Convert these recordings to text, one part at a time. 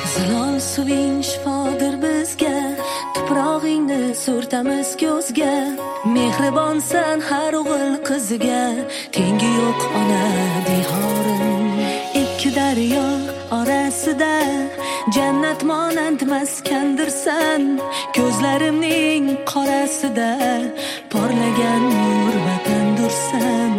Zilol suving shifodir bizga, tuprog'ingni surtamiz ko'zga. Mehribonsan har o'g'il qiziga, tengi yo'q ona diyorim. Ikki daryo orasida jannat monand maskandirsan, ko'zlarimning qorasida porlagan nur vatandursan.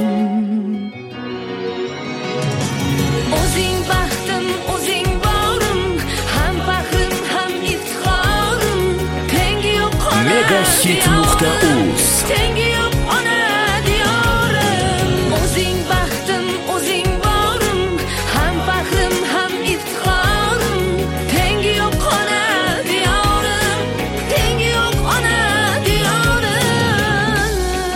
O'zing baxtim, o'zing borim, ham faxrim, ham iftixorim. Tengi yo'q ona Megahit.uz. Tengi yo'q ona diyorim. O'zing baxtim, o'zing borim, ham faxrim, ham iftixorim. Tengi yo'q ona diyorim. Tengi yo'q ona diyorim.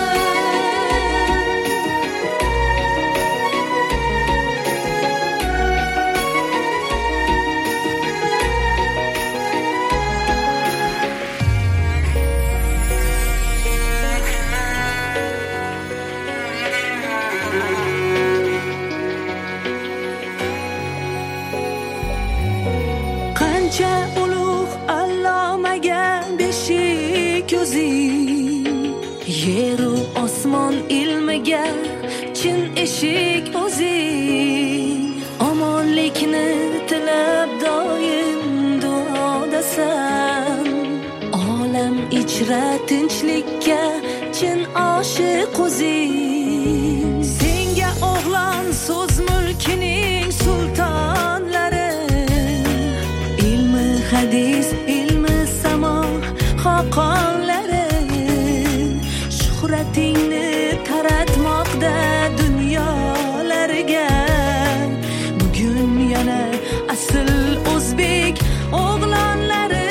Qancha ulug' allomaga beshik o'zing, yeru osmon ilmiga chin eshik o'zing. Omonlikni tilab doim duodasan, olam ichra tinchlikka chin oshiq o'zing. Senga o'g'lon so'z mulkining sultonlari, ilmi hadis, ilmi samo xoqonlari, shuhratingni taratmoqda dunyolarga. Bugun yana asl o'zbek o'g'lonlari.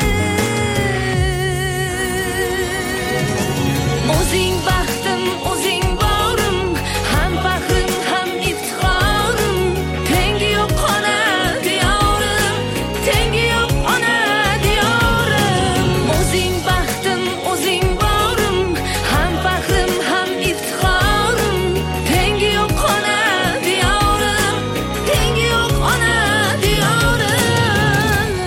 O'zing baxtim, o'zing borim, ham faxrim, ham iftixorim. Tengi yo'q ona diyorim, tengi yo'q ona diyorim. O'zing baxtim, o'zing borim, ham faxrim, ham iftixorim. Tengi yo'q ona diyorim, tengi yo'q ona diyorim.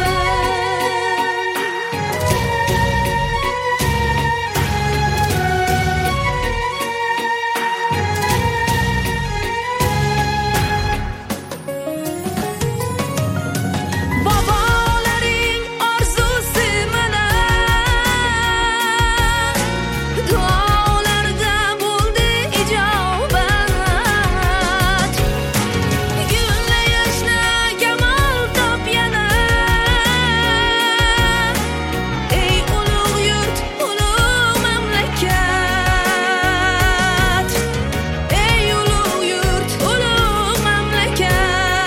Bobolaring orzusi mana, duolarda bo'ldi ijobat. Gulla yashna kamol top yana, ey ulug' yurt, ulug' mamlakat. Ey ulug' yurt, ulug' mamlakat.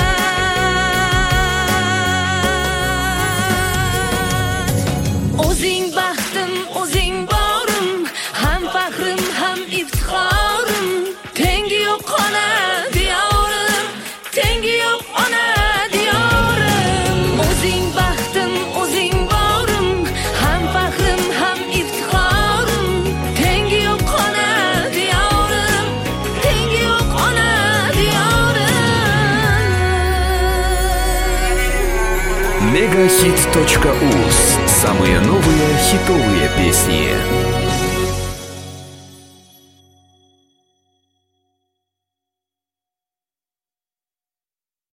O'zing baxtim, o'zing borim, ham faxrim, ham iftixorim. Tengi yo'q ona diyorim, tengi yo'q ona diyorim. O'zing baxtim, o'zing borim, ham faxrim, ham iftixorim. Tengi yo'q ona diyorim, tengi yo'q ona diyorim. Megahit.uz. Самые новые хитовые песни.